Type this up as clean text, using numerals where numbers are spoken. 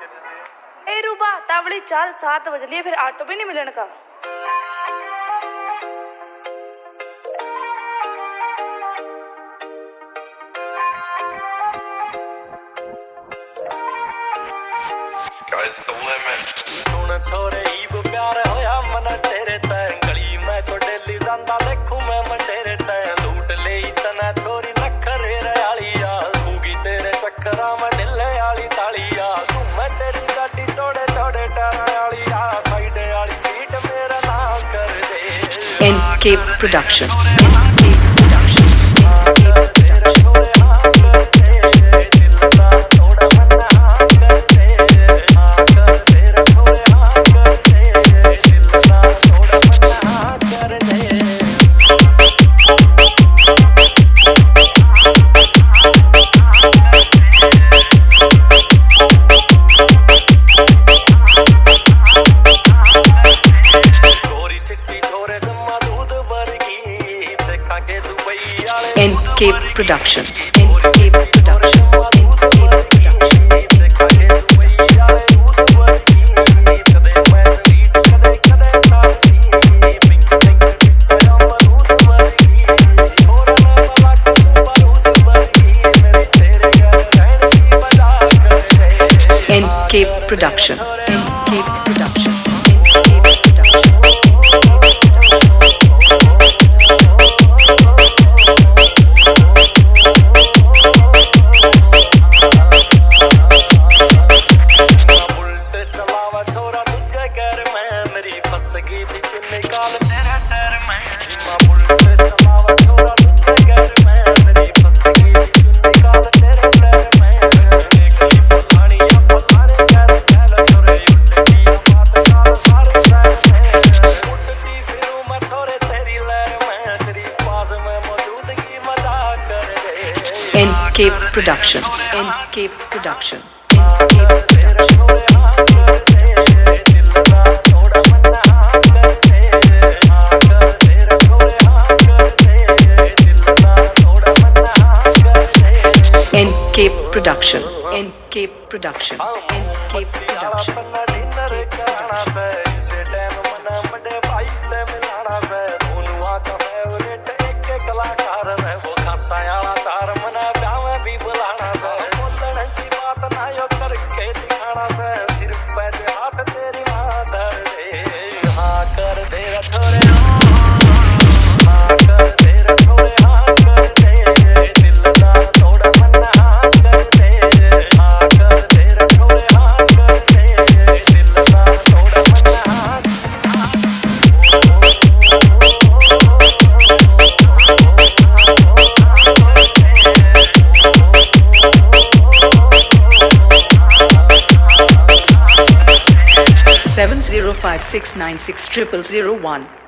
ए रूबा तावली चाल 7 बज लिए, फिर ऑटो भी नहीं मिलन का। Sky's the limit. सुन छोरे ईब प्यार होया मन तेरे तैं, गली में को डेली जांदा देखूं मैं मंडेरे तैं। लूट ले इतना छोरी नखरे रयालिया, खूगी तेरे चक्करा में दिल आली तालिया। तू मैं तेरी गाड़ी छोड़े छोड़े टरालिया, साइड आली सीट मेरा नाम कर दे। NK Production. NK Production. NK Production. NK Production. NK Production. NK Production. NK Production. NK Production. NK Production. NK Production. NK Production. Seven 056960001